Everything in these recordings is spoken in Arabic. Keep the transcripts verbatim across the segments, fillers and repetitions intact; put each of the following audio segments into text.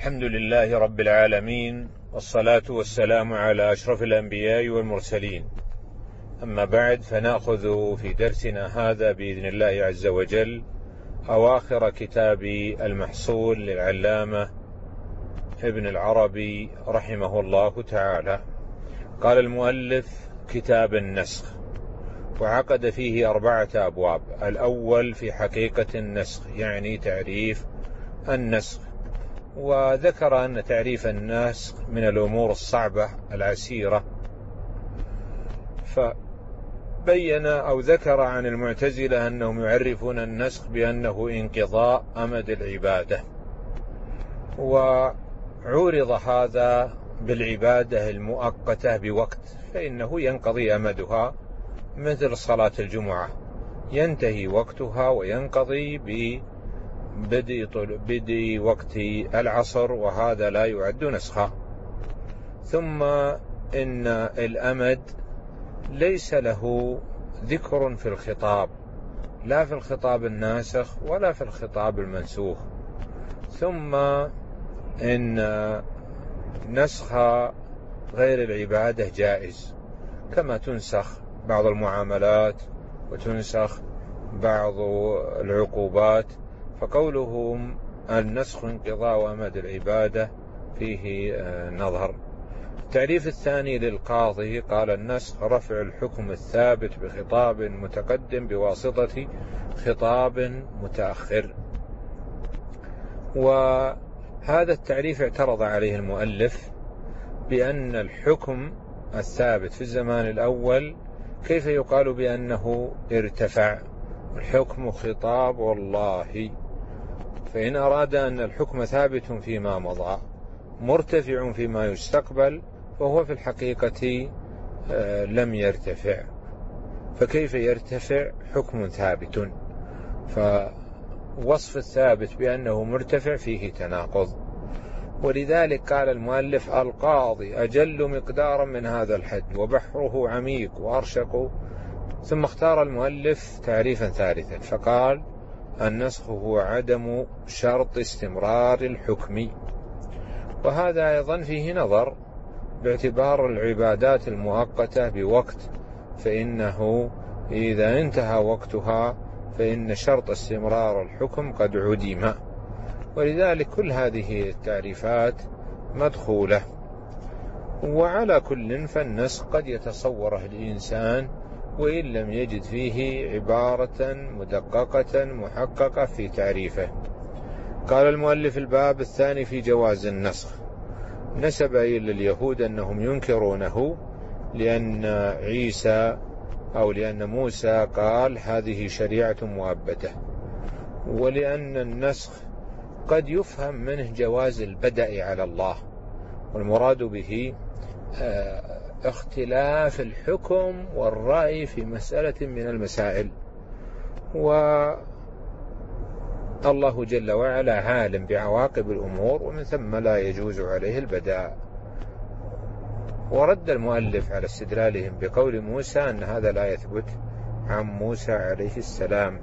الحمد لله رب العالمين، والصلاة والسلام على أشرف الأنبياء والمرسلين. أما بعد، فنأخذ في درسنا هذا بإذن الله عز وجل أواخر كتاب المحصول للعلامة ابن العربي رحمه الله تعالى. قال المؤلف: كتاب النسخ، وعقد فيه أربعة أبواب. الأول في حقيقة النسخ، يعني تعريف النسخ، وذكر أن تعريف النسخ من الأمور الصعبة العسيرة، فبين أو ذكر عن المعتزلة أنهم يعرفون النسخ بأنه انقضاء أمد العبادة، وعورض هذا بالعبادة المؤقتة بوقت، فإنه ينقضي أمدها، مثل صلاة الجمعة ينتهي وقتها وينقضي ببدء بدء وقت العصر، وهذا لا يعد نسخا. ثم إن الأمد ليس له ذكر في الخطاب، لا في الخطاب الناسخ ولا في الخطاب المنسوخ. ثم إن نسخ غير العبادة جائز، كما تنسخ بعض المعاملات وتنسخ بعض العقوبات، فقولهم النسخ انقضاء أمد العبادة فيه نظر. التعريف الثاني للقاضي قال: النسخ رفع الحكم الثابت بخطاب متقدم بواسطة خطاب متأخر. وهذا التعريف اعترض عليه المؤلف بأن الحكم الثابت في الزمان الأول كيف يقال بأنه ارتفع؟ الحكم خطاب الله، فإن أراد أن الحكم ثابت فيما مضى مرتفع فيما يستقبل، فهو في الحقيقة لم يرتفع، فكيف يرتفع حكم ثابت؟ فوصف الثابت بأنه مرتفع فيه تناقض. ولذلك قال المؤلف: القاضي أجل مقدارا من هذا الحد، وبحره عميق وأرشق. ثم اختار المؤلف تعريفا ثالثا فقال: النسخ هو عدم شرط استمرار الحكم. وهذا أيضا فيه نظر، باعتبار العبادات المؤقتة بوقت، فإنه إذا انتهى وقتها فإن شرط استمرار الحكم قد عدم. ولذلك كل هذه التعريفات مدخولة. وعلى كل فالنسخ قد يتصوره الإنسان وإن لم يجد فيه عبارة مدققة محققة في تعريفه. قال المؤلف: الباب الثاني في جواز النسخ. نسب إلى اليهود أنهم ينكرونه لأن عيسى أو لأن موسى قال: هذه شريعة مؤبدة، ولأن النسخ قد يفهم منه جواز البدء على الله، والمراد به اختلاف الحكم والرأي في مسألة من المسائل، والله جل وعلا عالم بعواقب الأمور، ومن ثم لا يجوز عليه البداء. ورد المؤلف على استدلالهم بقول موسى أن هذا لا يثبت عن موسى عليه السلام.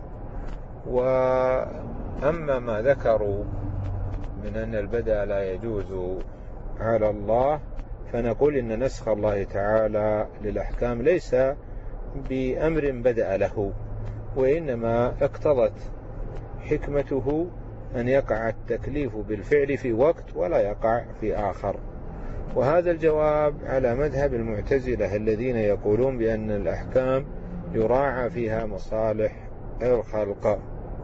وأما ما ذكروا من أن البدء لا يجوز على الله، فنقول إن نسخ الله تعالى للأحكام ليس بأمر بدأ له، وإنما اقتضت حكمته أن يقع التكليف بالفعل في وقت ولا يقع في آخر. وهذا الجواب على مذهب المعتزلة الذين يقولون بأن الأحكام يراعى فيها مصالح الخلق.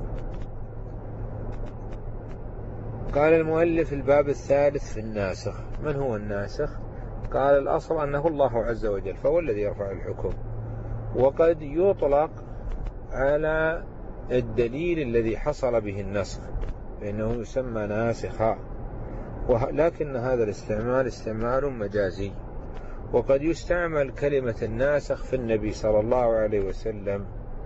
قال المؤلف: الباب الثالث في الناسخ. من هو الناسخ؟ قال: الأصل أنه الله عز وجل، فهو الذي يرفع الحكم، وقد يطلق على الدليل الذي حصل به النسخ فإنه يسمى ناسخا، ولكن هذا الاستعمال استعمال مجازي. وقد يستعمل كلمة الناسخ في النبي صلى الله عليه وسلم،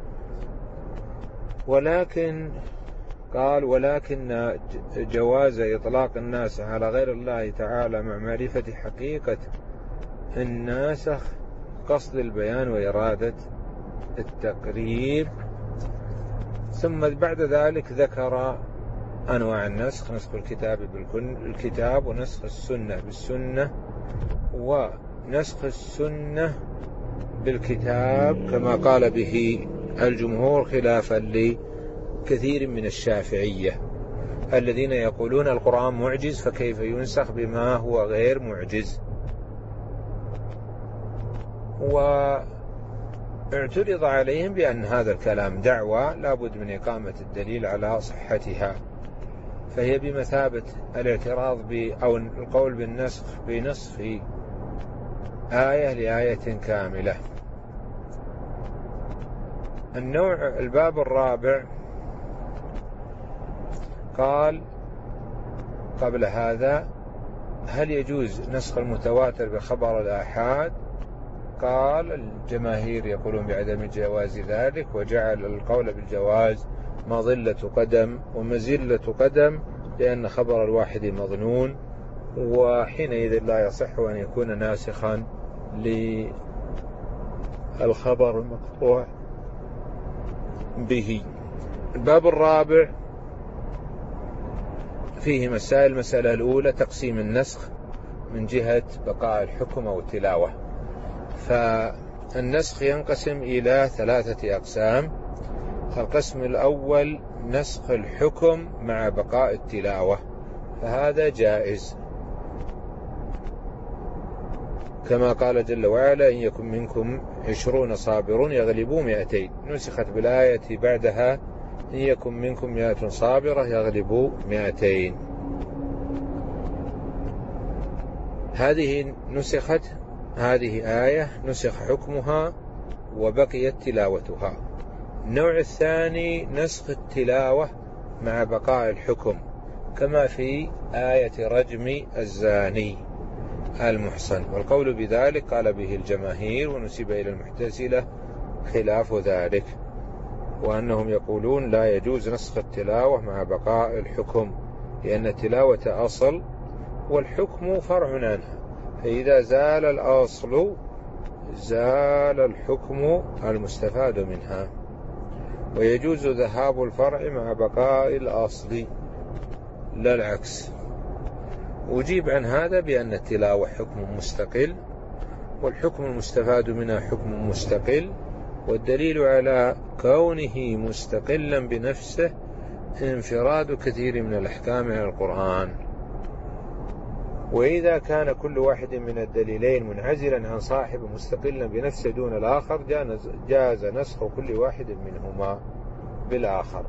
ولكن قال: ولكن جواز إطلاق الناسخ على غير الله تعالى مع معرفة حقيقة الناسخ قصد البيان وإرادة التقريب. ثم بعد ذلك ذكر أنواع النسخ: نسخ الكتاب بالكتاب، ونسخ السنة بالسنة، ونسخ السنة بالكتاب كما قال به الجمهور، خلافا لكثير من الشافعية الذين يقولون القرآن معجز فكيف ينسخ بما هو غير معجز. واعترض عليهم بأن هذا الكلام دعوى لا بد من إقامة الدليل على صحتها، فهي بمثابة الاعتراض ب أو القول بالنسخ بنصف آية لآية كاملة. النوع الباب الرابع قال قبل هذا: هل يجوز نسخ المتواتر بخبر الآحاد؟ قال الجماهير يقولون بعدم جواز ذلك، وجعل القول بالجواز مظلة قدم ومزلة قدم، لأن خبر الواحد مظنون، وحينئذ لا يصح أن يكون ناسخا للخبر المقطوع به. الباب الرابع فيه مسائل. المسألة الأولى تقسيم النسخ من جهة بقاء الحكم أو التلاوة. فالنسخ ينقسم إلى ثلاثة أقسام. القسم الأول نسخ الحكم مع بقاء التلاوة، فهذا جائز، كما قال جل وعلا: إن يكن منكم عشرون صابرون يغلبوا مئتين، نسخت بالآية بعدها: إن يكن منكم مئة صابرة يغلبوا مئتين. هذه نسخت، هذه آية نسخ حكمها وبقيت تلاوتها. النوع الثاني نسخ التلاوة مع بقاء الحكم، كما في آية رجم الزاني المحصن، والقول بذلك قال به الجماهير، ونسب إلى المعتزلة خلاف ذلك، وأنهم يقولون لا يجوز نسخ التلاوة مع بقاء الحكم، لأن التلاوة أصل والحكم فرع عنها، فإذا زال الأصل زال الحكم المستفاد منها، ويجوز ذهاب الفرع مع بقاء الأصل لا العكس. أجيب عن هذا بأن التلاوة حكم مستقل، والحكم المستفاد منها حكم مستقل، والدليل على كونه مستقلا بنفسه انفراد كثير من الأحكام عن القرآن. وإذا كان كل واحد من الدليلين منعزلا عن صاحب مستقلا بنفسه دون الآخر جاز نسخ كل واحد منهما بالآخر.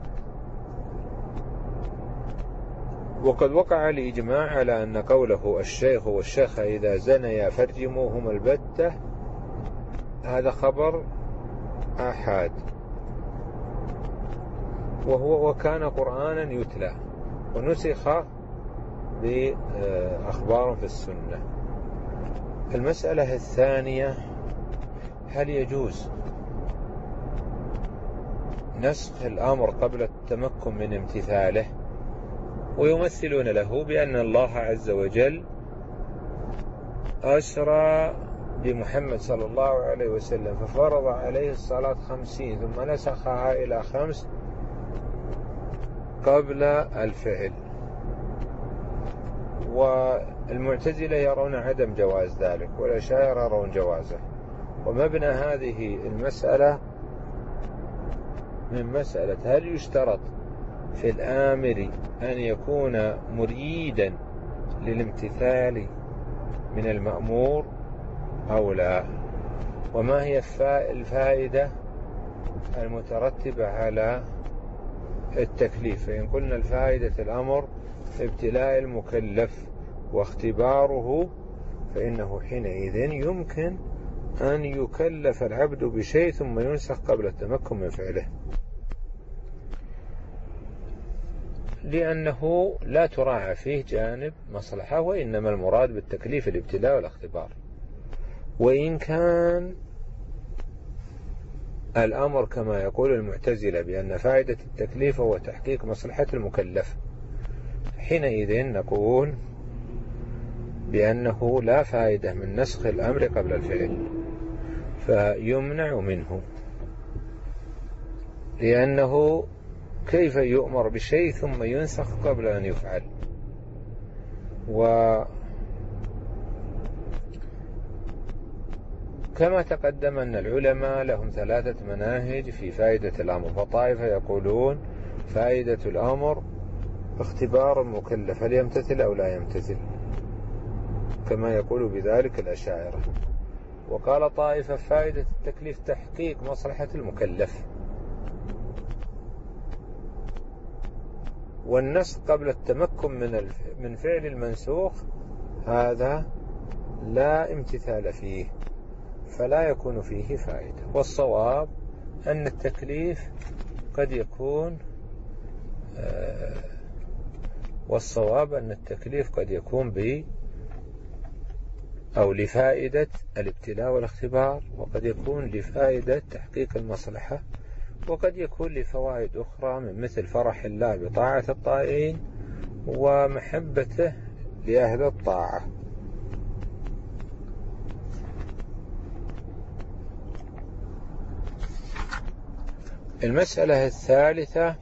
وقد وقع الإجماع على أن قوله الشيخ والشيخة إذا زنيا فارجموهما البتة هذا خبر آحاد، وهو وكان قرآنا يتلى ونسخ بأخبار في السنة. المسألة الثانية: هل يجوز نسخ الأمر قبل التمكن من امتثاله؟ ويمثلون له بأن الله عز وجل أسرى بمحمد صلى الله عليه وسلم ففرض عليه الصلاة خمسين ثم نسخها إلى خمس قبل الفعل، والمعتزلة يرون عدم جواز ذلك، والأشاعرة يرون جوازه. ومبنى هذه المسألة من مسألة هل يشترط في الآمر أن يكون مريدا للامتثال من المأمور أو لا، وما هي الفائدة المترتبة على التكليف. فإن قلنا الفائدة الأمر ابتلاء المكلف واختباره، فإنه حينئذ يمكن أن يكلف العبد بشيء ثم ينسخ قبل التمكن من فعله، لأنه لا تراعى فيه جانب مصلحة، وإنما المراد بالتكليف الابتلاء والاختبار. وإن كان الأمر كما يقول المعتزلة بأن فائدة التكليف هو تحقيق مصلحة المكلف، حينئذ نقول بأنه لا فائدة من نسخ الأمر قبل الفعل، فيمنع منه، لأنه كيف يؤمر بشيء ثم ينسخ قبل أن يفعل؟ وكما تقدم أن العلماء لهم ثلاثة مناهج في فائدة الأمر، فطائفة يقولون فائدة الأمر اختبار المكلف هل يمتثل أو لا يمتثل، كما يقول بذلك الأشاعرة. وقال طائفة فائدة التكليف تحقيق مصلحة المكلف، والنسخ قبل التمكن من من فعل المنسوخ هذا لا امتثال فيه، فلا يكون فيه فائدة. والصواب أن التكليف قد يكون والصواب أن التكليف قد يكون ب أو لفائدة الابتلاء والاختبار، وقد يكون لفائدة تحقيق المصلحة، وقد يكون لفوائد أخرى من مثل فرح الله بطاعة الطائعين ومحبته لأهل الطاعة. المسألة الثالثة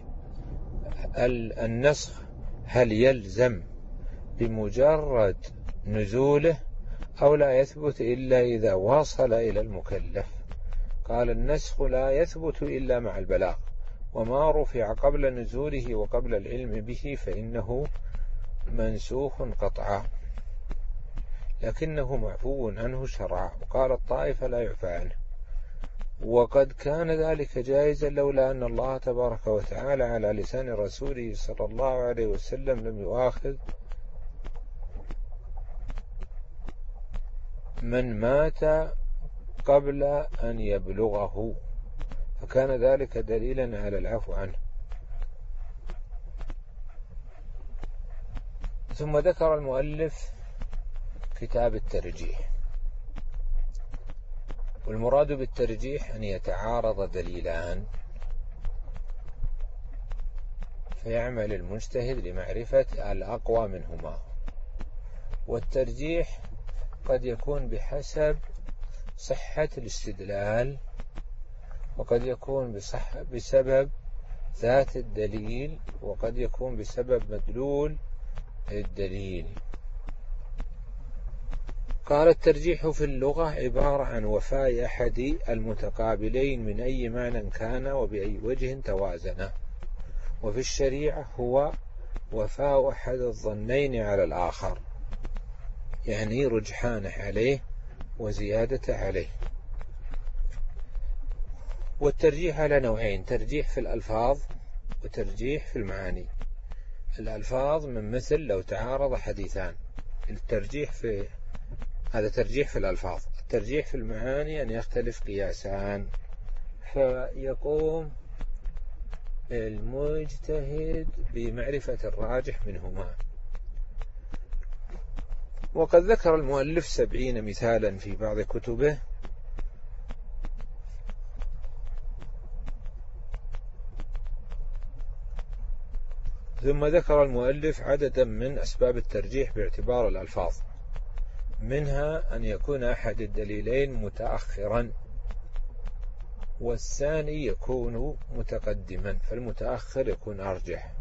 النسخ هل يلزم بمجرد نزوله أو لا يثبت إلا إذا وصل إلى المكلف؟ قال النسخ لا يثبت إلا مع البلاغ، وما رفع قبل نزوله وقبل العلم به فإنه منسوخ قطعا، لكنه معفو عنه شرعا. وقال الطائفة لا يعفى عنه، وقد كان ذلك جائزا لولا أن الله تبارك وتعالى على لسان رسوله صلى الله عليه وسلم لم يؤاخذ من مات قبل أن يبلغه، فكان ذلك دليلا على العفو عنه. ثم ذكر المؤلف كتاب الترجيح، والمراد بالترجيح أن يتعارض دليلان فيعمل المجتهد لمعرفة الأقوى منهما. والترجيح قد يكون بحسب صحة الاستدلال، وقد يكون بصح بسبب ذات الدليل، وقد يكون بسبب مدلول الدليل. قال الترجيح في اللغة عبارة عن وفاء أحد المتقابلين من أي معنى كان وبأي وجه توازنا، وفي الشريعة هو وفاء أحد الظنين على الآخر، يعني رجحانه عليه وزيادة عليه. والترجيح على نوعين: ترجيح في الألفاظ وترجيح في المعاني. الألفاظ من مثل لو تعارض حديثان، الترجيح في هذا ترجيح في الألفاظ. الترجيح في المعاني أن يختلف قياسان فيقوم المجتهد بمعرفة الراجح منهما. وقد ذكر المؤلف سبعين مثالا في بعض كتبه، ثم ذكر المؤلف عددا من أسباب الترجيح باعتبار الألفاظ، منها أن يكون أحد الدليلين متأخرا والثاني يكون متقدما، فالمتأخر يكون أرجح.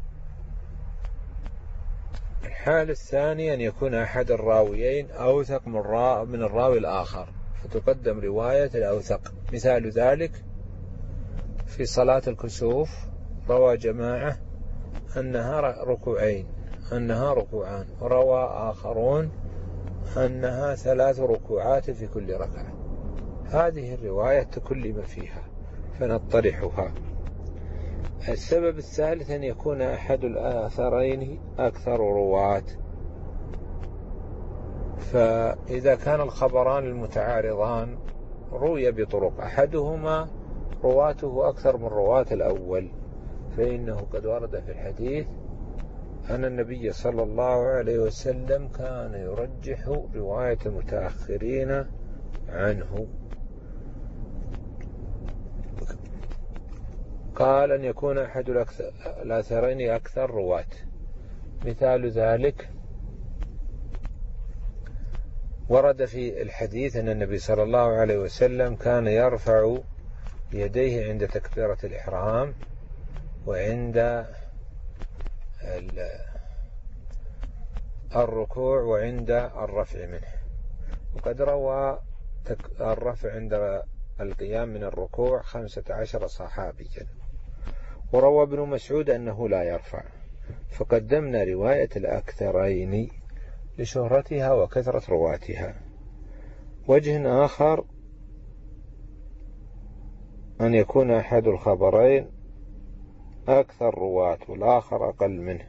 الحال الثاني أن يكون أحد الراويين أوثق من الراوي الآخر فتقدم رواية الأوثق. مثال ذلك في صلاة الكسوف روى جماعة أنها ركوعين أنها ركوعان، وروى آخرون أنها ثلاث ركوعات في كل ركعة. هذه الرواية تكلم فيها فنطرحها. السبب الثالث أن يكون أحد الآثرين أكثر رواة، فإذا كان الخبران المتعارضان روي بطرق أحدهما رواته أكثر من رواة الأول، فإنه قد ورد في الحديث أن النبي صلى الله عليه وسلم كان يرجح رواية المتأخرين عنه. قال أن يكون أحد الأثرين أكثر رواة. مثال ذلك ورد في الحديث أن النبي صلى الله عليه وسلم كان يرفع يديه عند تكبيرة الإحرام وعند الركوع وعند الرفع منه. وقد روى الرفع عند القيام من الركوع خمسة عشر صحابيا. وروى ابن مسعود أنه لا يرفع، فقدمنا رواية الأكثرين لشهرتها وكثرة رواتها. وجه آخر أن يكون أحد الخبرين أكثر رواة والآخر أقل منه،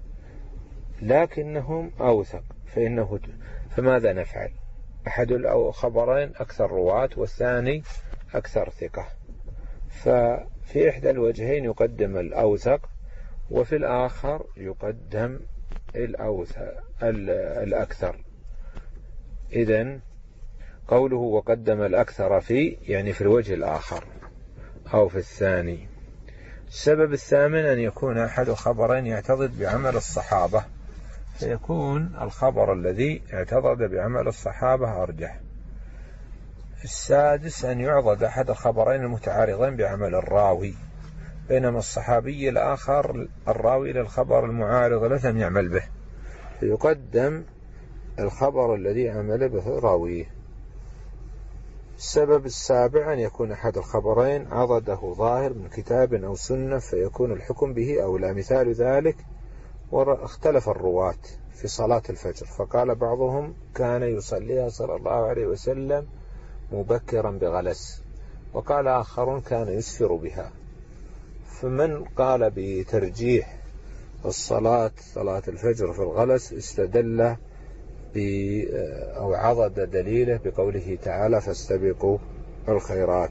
لكنهم أوثق، فإنه فماذا نفعل؟ أحد الخبرين أكثر رواة والثاني أكثر ثقة، ففي إحدى الوجهين يقدم الأوثق، وفي الآخر يقدم الأوثق الأكثر. إذن قوله وقدم الأكثر في يعني في الوجه الآخر أو في الثاني. السبب الثامن أن يكون أحد الخبرين يعتضد بعمل الصحابة، فيكون الخبر الذي اعتضد بعمل الصحابة أرجح. السادس أن يعضد أحد الخبرين المتعارضين بعمل الراوي، بينما الصحابي الآخر الراوي للخبر المعارض لم يعمل به، فيقدم الخبر الذي عمل به راويه. السبب السابع أن يكون أحد الخبرين عضده ظاهر من كتاب أو سنة، فيكون الحكم به أولى. مثال ذلك واختلف الرواة في صلاة الفجر، فقال بعضهم كان يصليها صلى الله عليه وسلم مبكرا بغلس، وقال آخرون كان يسفر بها. فمن قال بترجيح الصلاة صلاة الفجر في الغلس استدل أو عضد دليله بقوله تعالى فاستبقوا الخيرات.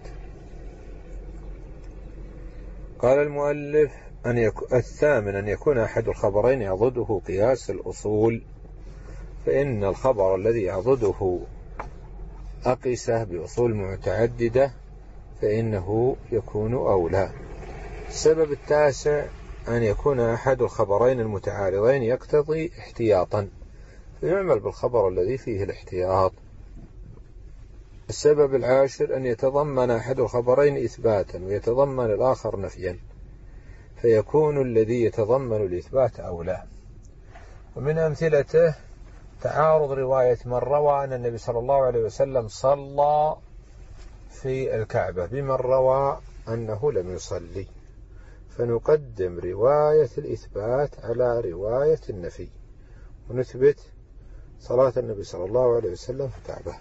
قال المؤلف أن يكون الثامن أن يكون أحد الخبرين يعضده قياس الأصول، فإن الخبر الذي يعضده أقيسه بأصول متعددة فإنه يكون أولى. السبب التاسع أن يكون أحد الخبرين المتعارضين يقتضي احتياطا، فيعمل بالخبر الذي فيه الاحتياط. السبب العاشر أن يتضمن أحد الخبرين إثباتا ويتضمن الآخر نفيا، فيكون الذي يتضمن الإثبات أولى. ومن أمثلته تعارض رواية من روى أن النبي صلى الله عليه وسلم صلى في الكعبة بمن روى أنه لم يصلي، فنقدم رواية الإثبات على رواية النفي، ونثبت صلاة النبي صلى الله عليه وسلم في الكعبة،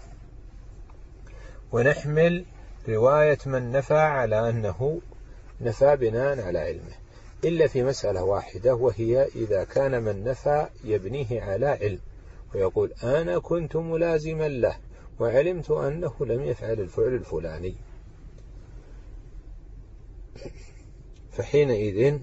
ونحمل رواية من نفى على أنه نفى بناء على علمه، إلا في مسألة واحدة، وهي إذا كان من نفى يبنيه على علم ويقول أنا كنت ملازما له وعلمت أنه لم يفعل الفعل الفلاني، فحينئذ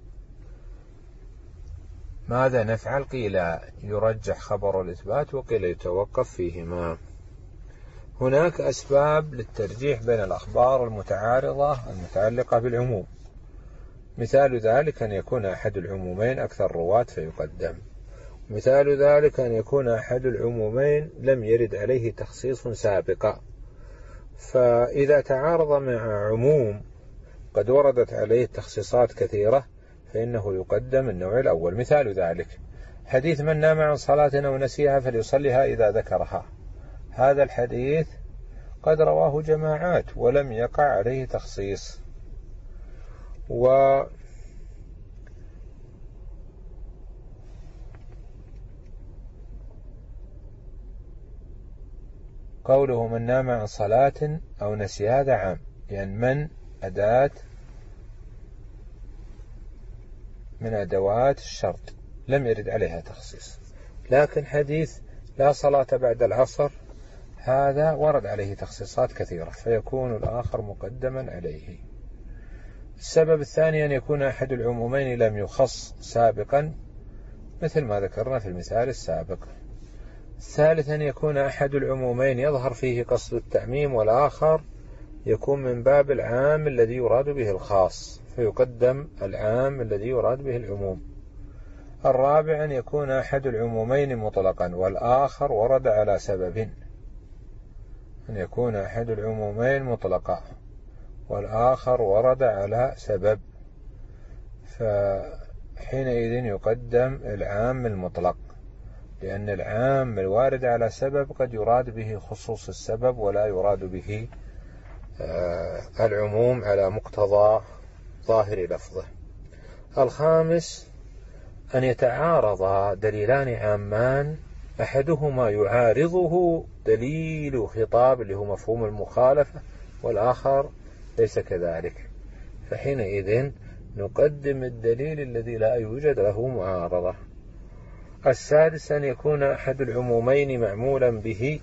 ماذا نفعل؟ قيل يرجح خبر الإثبات وقيل يتوقف فيهما. هناك أسباب للترجيح بين الأخبار المتعارضة المتعلقة بالعموم، مثال ذلك أن يكون أحد العمومين أكثر رواة فيقدم، مثال ذلك أن يكون أحد العمومين لم يرد عليه تخصيص سابقا، فإذا تعارض مع عموم قد وردت عليه تخصيصات كثيرة فإنه يقدم النوع الأول. مثال ذلك حديث من نام عن صلاة أو نسيها فليصليها إذا ذكرها، هذا الحديث قد رواه جماعات ولم يقع عليه تخصيص. و قوله من نام عن صلاة أو نسي هذا عام، يعني من أداة من أدوات الشرط لم يرد عليها تخصيص، لكن حديث لا صلاة بعد العصر هذا ورد عليه تخصيصات كثيرة فيكون الآخر مقدما عليه. السبب الثاني أن يكون أحد العمومين لم يخص سابقا مثل ما ذكرنا في المثال السابق. الثالث أن يكون أحد العمومين يظهر فيه قصد التعميم والآخر يكون من باب العام الذي يراد به الخاص فيقدم العام الذي يراد به العموم. الرابع أن يكون أحد العمومين مطلقا والآخر ورد على سبب، أن يكون أحد العمومين مطلقا والآخر ورد على سبب. فحينئذ يقدم العام المطلق، لأن العام الوارد على سبب قد يراد به خصوص السبب ولا يراد به العموم على مقتضى ظاهر لفظه. الخامس أن يتعارض دليلان عامان أحدهما يعارضه دليل خطاب اللي هو مفهوم المخالفة والآخر ليس كذلك، فحينئذ نقدم الدليل الذي لا يوجد له معارضة. السادس أن يكون أحد العمومين معمولا به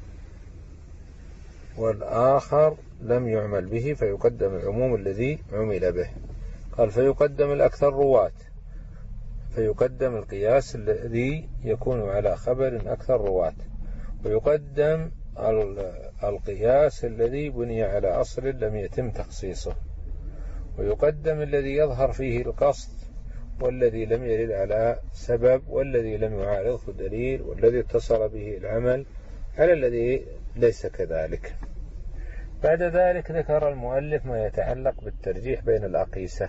والآخر لم يعمل به فيقدم العموم الذي عمل به. قال فيقدم الأكثر رواة، فيقدم القياس الذي يكون على خبر أكثر رواة، ويقدم القياس الذي بني على أصل لم يتم تخصيصه، ويقدم الذي يظهر فيه القصد والذي لم يرد على سبب والذي لم يعارضه الدليل والذي اتصل به العمل على الذي ليس كذلك. بعد ذلك ذكر المؤلف ما يتعلق بالترجيح بين الأقيسة،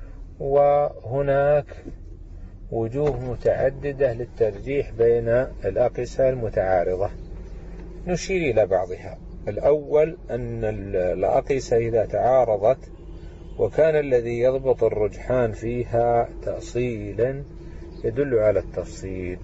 وهناك وجوه متعددة للترجيح بين الأقيسة المتعارضة، نشير إلى بعضها. الأول أن الأقيسة إذا تعارضت وكان الذي يضبط الرجحان فيها تأصيلا يدل على التفصيل،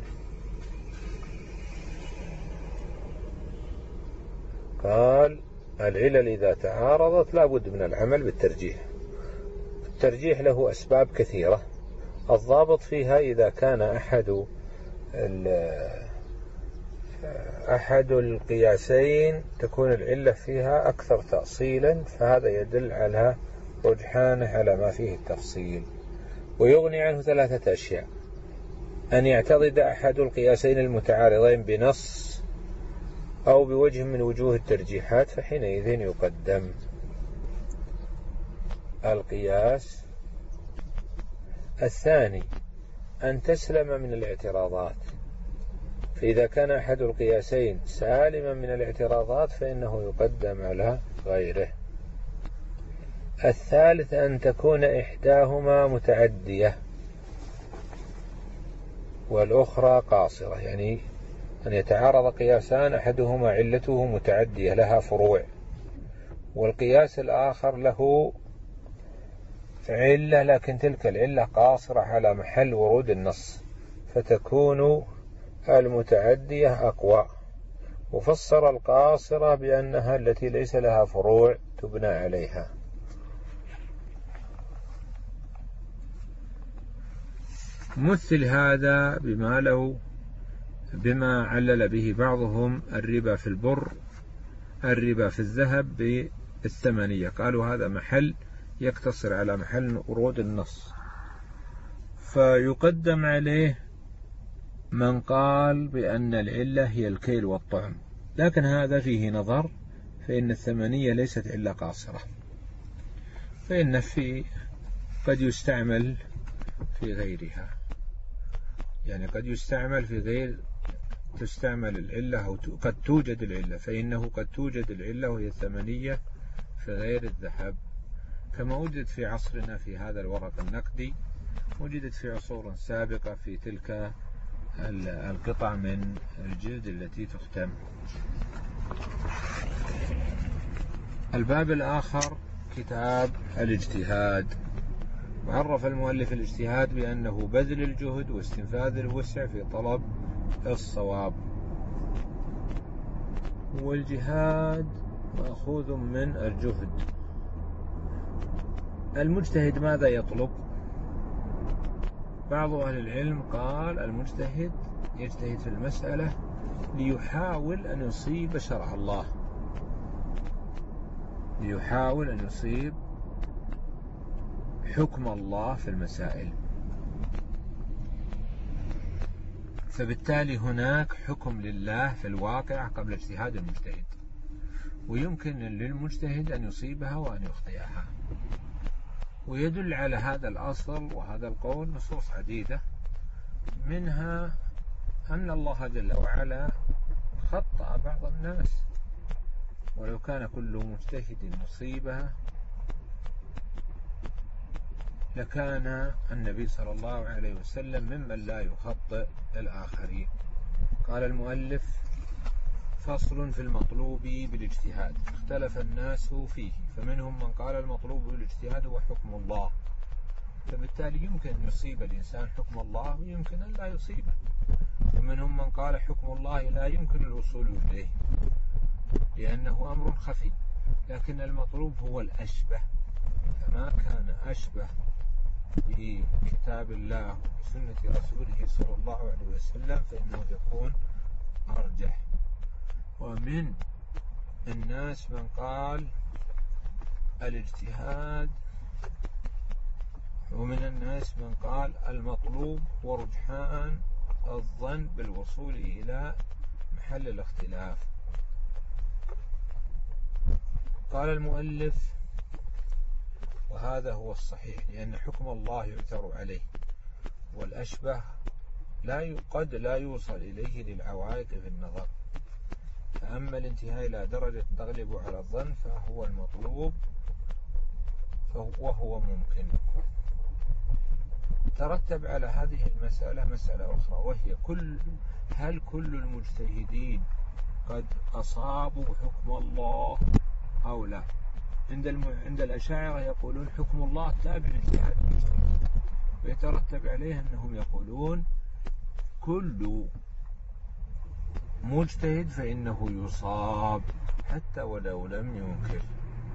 قال العلل إذا تعارضت لا بد من العمل بالترجيح. الترجيح له أسباب كثيرة، الضابط فيها إذا كان أحد أحد القياسين تكون العلة فيها أكثر تأصيلا، فهذا يدل على رجحانه على ما فيه التفصيل. ويغني عنه ثلاثة أشياء: أن يعتضد أحد القياسين المتعارضين بنص أو بوجه من وجوه الترجيحات، فحينئذ يقدم القياس. الثاني أن تسلم من الاعتراضات، فإذا كان أحد القياسين سالما من الاعتراضات فإنه يقدم على غيره. الثالث أن تكون إحداهما متعدية والأخرى قاصرة، يعني أن يتعارض قياسان أحدهما علته متعدية لها فروع، والقياس الآخر له علة لكن تلك العلة قاصرة على محل ورود النص، فتكون المتعدية أقوى. وفسر القاصرة بأنها التي ليس لها فروع تبنى عليها. مثل هذا بما لو بما علل به بعضهم الربا في البر الربا في الذهب بالثمنية، قالوا هذا محل يقتصر على محل ورود النص، فيقدم عليه من قال بأن العلة هي الكيل والطعم، لكن هذا فيه نظر، فإن الثمنية ليست علة قاصرة، فإن في قد يستعمل في غيرها، يعني قد يستعمل في غير تستعمل العلة أو قد توجد العلة، فإنه قد توجد العلة وهي الثمنية في غير الذهب، كما وجد في عصرنا في هذا الورق النقدي، وجدت في عصور سابقة في تلك القطع من الجلد التي تختم. الباب الآخر كتاب الاجتهاد. وعرف المؤلف الاجتهاد بأنه بذل الجهد واستنفاذ الوسع في طلب الصواب، والجهاد مأخوذ من الجهد. المجتهد ماذا يطلب؟ بعض أهل العلم قال المجتهد يجتهد في المسألة ليحاول أن يصيب شرع الله، ليحاول أن يصيب حكم الله في المسائل، فبالتالي هناك حكم لله في الواقع قبل اجتهاد المجتهد، ويمكن للمجتهد أن يصيبها وأن يخطئها. ويدل على هذا الأصل وهذا القول نصوص عديدة، منها أن الله جل وعلا خطأ بعض الناس، ولو كان كل مجتهد مصيبها لكان النبي صلى الله عليه وسلم ممن لا يخطئ الآخرين. قال المؤلف: فصل في المطلوب بالاجتهاد، اختلف الناس فيه، فمنهم من قال المطلوب بالاجتهاد هو حكم الله، فبالتالي يمكن أن يصيب الإنسان حكم الله ويمكن أن لا يصيبه، ومنهم من قال حكم الله لا يمكن الوصول إليه لأنه أمر خفي، لكن المطلوب هو الأشبه، فما كان أشبه بكتاب الله وسنة رسوله صلى الله عليه وسلم فإنه يكون أرجح. ومن الناس من قال الاجتهاد، ومن الناس من قال المطلوب هو رجحان الظن بالوصول إلى محل الاختلاف. قال المؤلف: وهذا هو الصحيح، لأن حكم الله يعثر عليه، والأشبه لا قد لا يوصل إليه للعوائق في النظر، فأما الانتهاء إلى درجة تغلب على الظن فهو المطلوب وهو ممكن. ترتب على هذه المسألة مسألة أخرى، وهي كل هل كل المجتهدين قد أصابوا حكم الله أو لا؟ عند الم... عند الأشاعرة يقولون حكم الله تابع لاجتهاد المجتهد، ويترتب عليه أنهم يقولون كل مجتهد فإنه يصاب حتى ولو لم ينكر.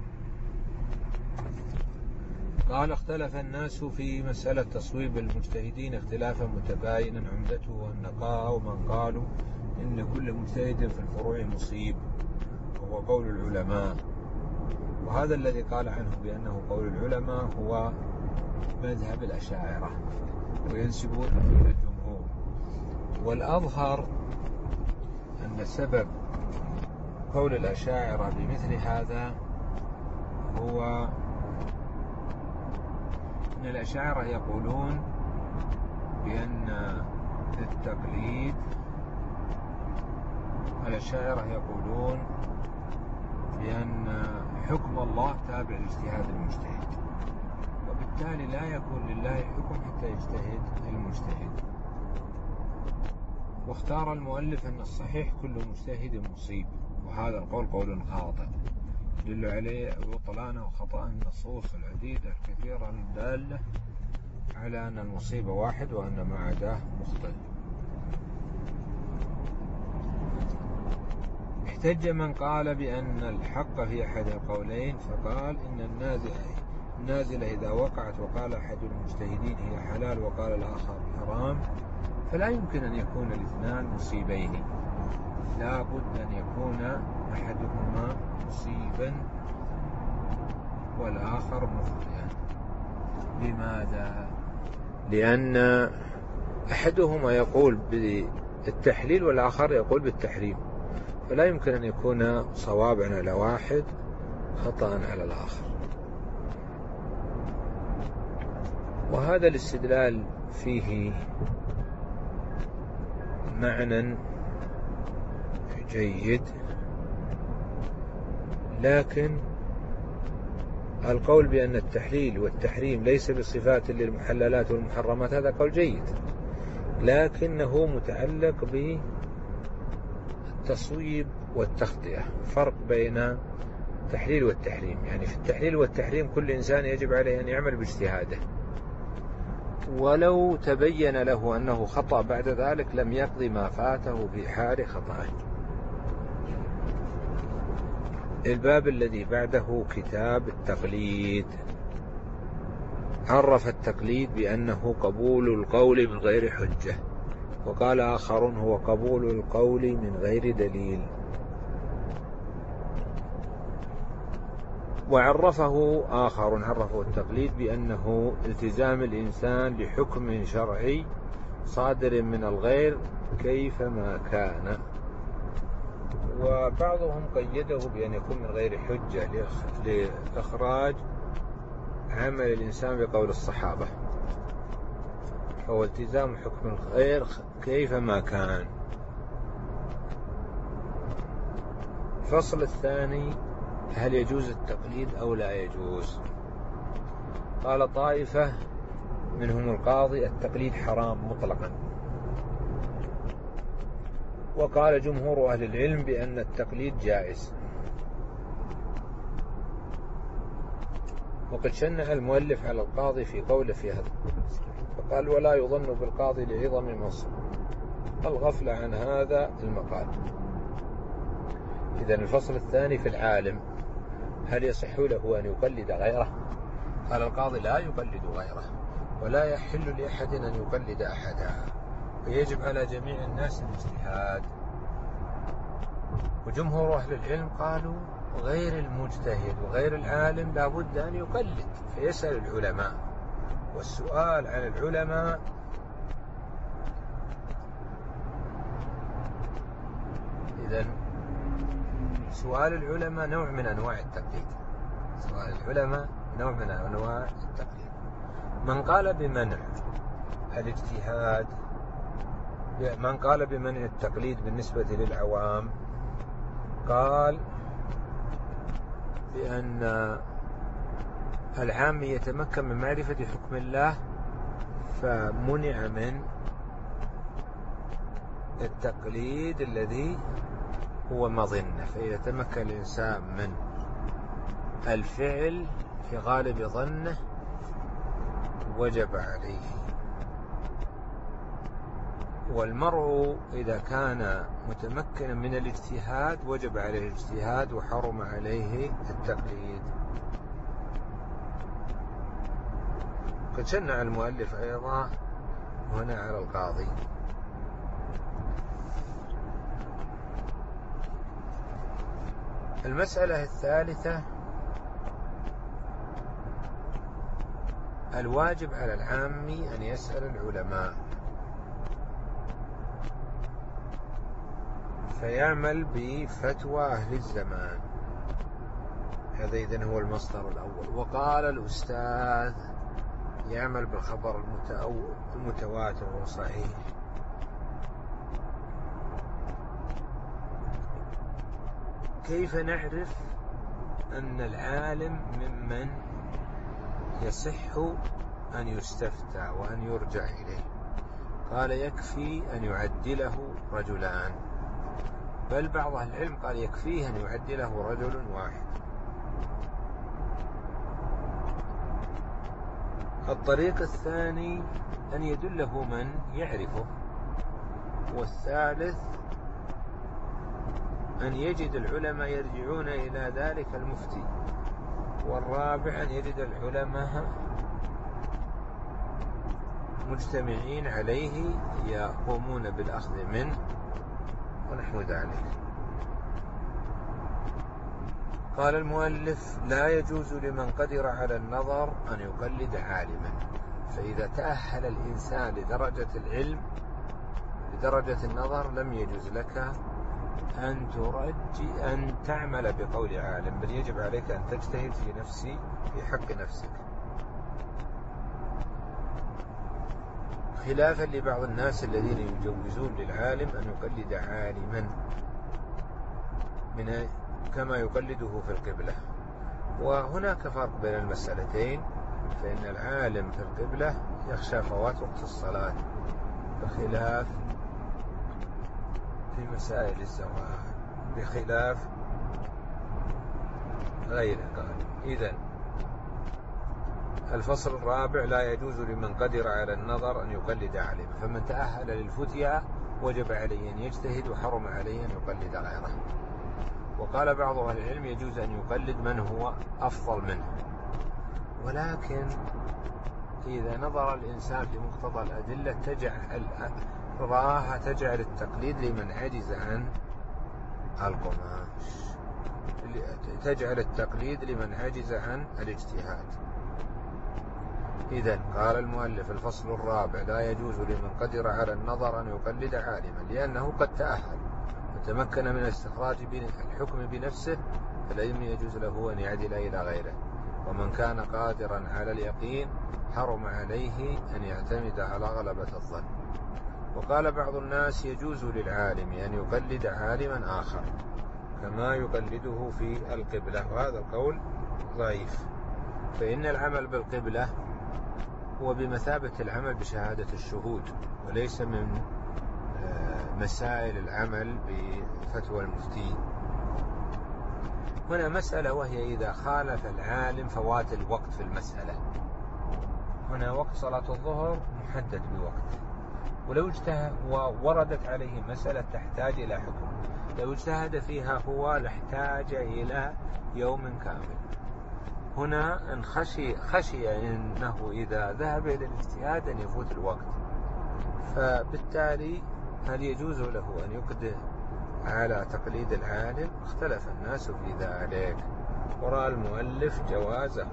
قال: اختلف الناس في مسألة تصويب المجتهدين اختلافا متباينا عمدته النقاء، ومن قالوا إن كل مجتهد في الفروع مصيب، وهو قول العلماء، وهذا الذي قال عنه بأنه قول العلماء هو مذهب الأشاعرة وينسبون إلى الجمهور. والأظهر أن سبب قول الأشاعرة بمثل هذا هو أن الأشاعرة يقولون بأن التقليد الأشاعرة يقولون بأن حكم الله تابع لاجتهاد المجتهد، وبالتالي لا يكون لله حكم حتى يجتهد المجتهد. واختار المؤلف أن الصحيح كل مجتهد مصيب، وهذا القول قول خاطئ يدل عليه بطلان وخطأ النصوص العديدة الكثيرة الدالة على أن المصيب واحد وأن ما عداه مخطئ. احتج من قال بأن الحق في أحد القولين، فقال إن النازلة النازلة إذا وقعت وقال أحد المجتهدين هي حلال وقال الآخر حرام فلا يمكن أن يكون الاثنان مصيبين، لا بد أن يكون أحدهما مصيبا والآخر مخطئا. لماذا؟ لأن أحدهما يقول بالتحليل والآخر يقول بالتحريم، فلا يمكن أن يكون صوابا على واحد خطأ على الآخر. وهذا الاستدلال فيه معنى جيد، لكن القول بأن التحليل والتحريم ليس بصفات للمحللات والمحرمات هذا قول جيد، لكنه متعلق بالتصويب والتخطئة، فرق بين التحليل والتحريم. يعني في التحليل والتحريم كل إنسان يجب عليه أن يعمل باجتهاده، ولو تبين له أنه خطأ بعد ذلك لم يقضي ما فاته في حال خطأه. الباب الذي بعده كتاب التقليد، عرف التقليد بأنه قبول القول من غير حجة، وقال آخرون هو قبول القول من غير دليل. وعرفه آخر عرفه التقليد بأنه التزام الإنسان لحكم شرعي صادر من الغير كيفما كان، وبعضهم قيده بأن يكون من غير حجة لإخراج عمل الإنسان بقول الصحابة، فهو التزام حكم الغير كيفما كان. الفصل الثاني: هل يجوز التقليد أو لا يجوز؟ قال طائفة منهم القاضي التقليد حرام مطلقا. وقال جمهور أهل العلم بأن التقليد جائز. وقد شنع المؤلف على القاضي في قوله في هذا، فقال: ولا يظن بالقاضي لعظم منصب الغفلة عن هذا المقال. إذن الفصل الثاني في العالم، هل يصح له أن يقلد غيره؟ قال القاضي: لا يقلد غيره، ولا يحل لأحد أن يقلد أحدا، فيجب على جميع الناس الاجتهاد. وجمهور أهل العلم قالوا غير المجتهد وغير العالم لا بد أن يقلد، فيسأل العلماء. والسؤال عن العلماء إذن سؤال العلماء نوع من أنواع التقليد. سؤال العلماء نوع من أنواع التقليد. من قال بمنع الاجتهاد، من قال بمنع التقليد بالنسبة للعوام، قال بأن العام يتمكن من معرفة حكم الله فمنع من التقليد الذي هو مظنة. فإذا تمكن الإنسان من الفعل في غالب ظنه وجب عليه. والمرء إذا كان متمكنا من الاجتهاد وجب عليه الاجتهاد وحرم عليه التقليد. قد شنع المؤلف أيضا هنا على القاضي. المسألة الثالثة: الواجب على العام أن يسأل العلماء فيعمل بفتوى أهل الزمان. هذا إذن هو المصدر الأول. وقال الأستاذ: يعمل بالخبر المتواتر وصحيح. كيف نعرف أن العالم ممن يصح أن يستفتى وأن يرجع إليه؟ قال: يكفي أن يعدله رجلان، بل بعض أهل العلم قال يكفيه أن يعدله رجل واحد. الطريق الثاني أن يدله من يعرفه. والثالث أن يجد العلماء يرجعون إلى ذلك المفتي. والرابع أن يجد العلماء مجتمعين عليه يقومون بالأخذ منه ونحو ذلك. قال المؤلف: لا يجوز لمن قدر على النظر أن يقلد عالما. فإذا تأهل الإنسان لدرجة العلم لدرجة النظر لم يجوز لك أن ترجي أن تعمل بقول عالم، بل يجب عليك أن تجتهد في نفسي في حق نفسك، خلافا لبعض الناس الذين يجوزون للعالم أن يقلد عالما من كما يقلده في القبلة. وهناك فرق بين المسألتين، فإن العالم في القبلة يخشى فوات وقت الصلاة بخلاف في مسائل الزواج، بخلاف غيره. قال: إذن الفصل الرابع: لا يجوز لمن قدر على النظر أن يقلد عالم، فمن تأهل للفتيا وجب عليه أن يجتهد وحرم عليه أن يقلد غيره. وقال بعض أهل العلم يجوز أن يقلد من هو أفضل منه، ولكن إذا نظر الإنسان في مقتضى الأدلة تجعل راها تجعل التقليد لمن عجز عن القماش، تجعل التقليد لمن عجز عن الاجتهاد. إذن قال المؤلف: الفصل الرابع: لا يجوز لمن قدر على النظر أن يقلد عالما، لأنه قد تأهل وتمكن من استخراج الحكم بنفسه، فلم يجوز له أن يعدل إلى غيره. ومن كان قادرا على اليقين حرم عليه أن يعتمد على غلبة الظن. وقال بعض الناس: يجوز للعالم أن يقلد عالما آخر كما يقلده في القبلة، وهذا القول ضعيف، فإن العمل بالقبلة هو بمثابة العمل بشهادة الشهود، وليس من مسائل العمل بفتوى المفتي. هنا مسألة، وهي إذا خالف العالم فوات الوقت في المسألة. هنا وقت صلاة الظهر محدد بوقت، ولو اجتهد ووردت عليه مسألة تحتاج إلى حكم، لو اجتهد فيها هو لاحتاج إلى يوم كامل. هنا إن خشي, خشي إنه إذا ذهب إلى الاجتهاد أن يفوت الوقت، فبالتالي هل يجوز له أن يقدم على تقليد العالم؟ اختلف الناس في ذلك، ورأى المؤلف جوازه،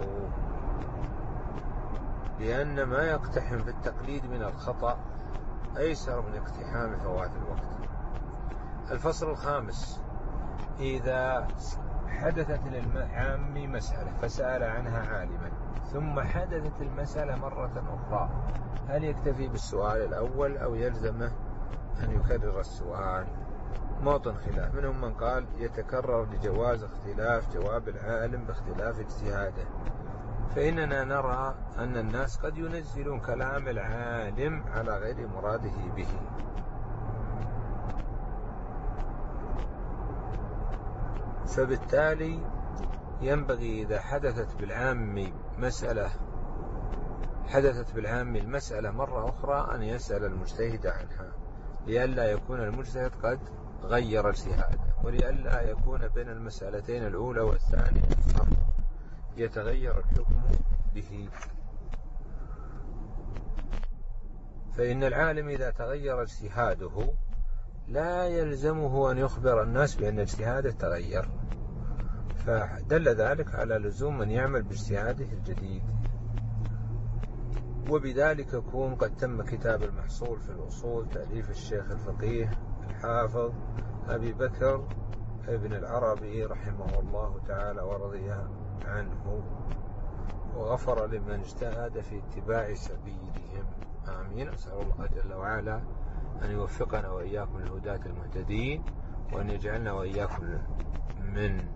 لأن ما يقتحم في التقليد من الخطأ أيسر من اقتحام فوات الوقت. الفصل الخامس: إذا حدثت للعام مسألة فسأل عنها عالما ثم حدثت المسألة مرة أخرى، هل يكتفي بالسؤال الأول أو يلزمه أن يكرر السؤال؟ موطن خلاف، منهم من قال يتكرر لجواز اختلاف جواب العالم باختلاف اجتهاده، فإننا نرى أن الناس قد ينزلون كلام العالم على غير مراده به، فبالتالي ينبغي إذا حدثت بالعام مسألة حدثت بالعام المسألة مرة أخرى أن يسأل المجتهد عنها، لئلا يكون المجتهد قد غير اجتهاده، ولئلا يكون بين المسألتين الأولى والثانية فرق يتغير الحكم به. فإن العالم إذا تغير اجتهاده لا يلزمه أن يخبر الناس بأن اجتهاده تغير، فدل ذلك على لزوم من يعمل باجتهاده الجديد. وبذلك يكون قد تم كتاب المحصول في الأصول، تأليف الشيخ الفقيه الحافظ أبي بكر ابن العربي رحمه الله تعالى ورضي عنه، وغفر لمن اجتهد في اتباع سبيلهم. آمين. أسأل الله جل وعلا أن يوفقنا وإياكم للهداة المهتدين، وأن يجعلنا وإياكم من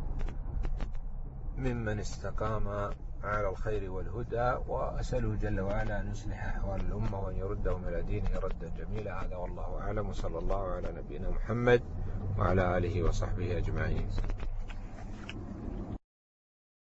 ممن استقام على الخير والهدى، وأسأله جل وعلا أن يصلح أحوال الأمة وأن يردهم إلى دينه ردا جميلا. هذا والله أعلم، وصلى الله على نبينا محمد وعلى آله وصحبه أجمعين.